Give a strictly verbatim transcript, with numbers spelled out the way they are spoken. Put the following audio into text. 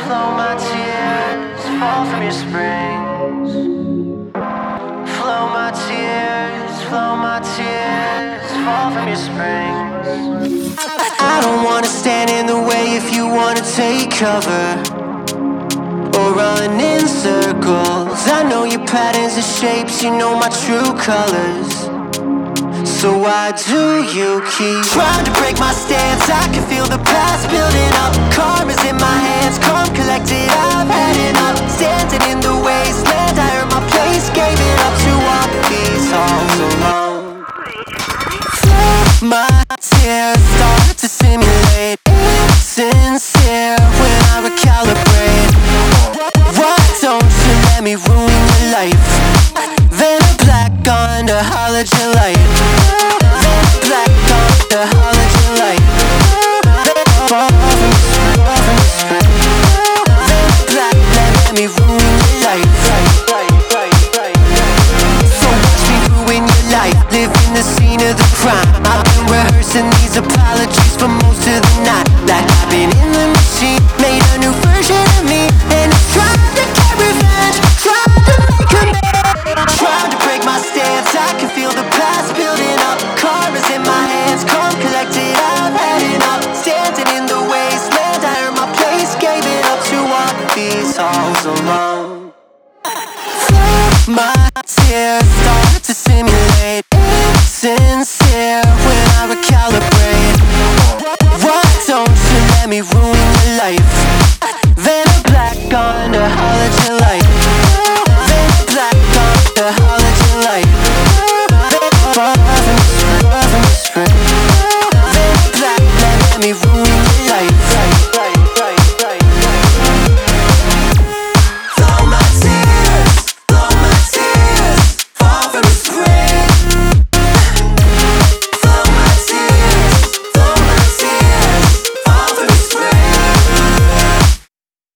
Flow my tears, fall from your springs. Flow my tears, flow my tears, fall from your springs. I don't wanna stand in the way if you wanna take cover or run in circles. I know your patterns and shapes, you know my true colors. So why do you keep trying to break my stance? I can feel the past building up. Karma's in my hands, calm collected, I've had enough. Standing in the wasteland, I earned my place, gave it up to walk these halls alone. My tears start to simulate sincere when I recalibrate. Why don't you let me ruin your life? Then a black under halogen light. Then a black under halogen light. Far from the spring, far from the spring. Then a black, let me ruin your life. So watch me ruin your life. Live in the scene of the crime. I've been rehearsing these apologies for most of the night. Like I've been in the machine, made a new version of me, and I'm trying to get revenge, trying to make amends, trying to break my stance. I can feel the past building up. Karma's in my hands, calm collected, I've had enough. Standing in the wasteland, I earned my place, gave it up to walk these halls alone. My tears start to simulate sincere when I recalibrate. Why don't you let me ruin your life?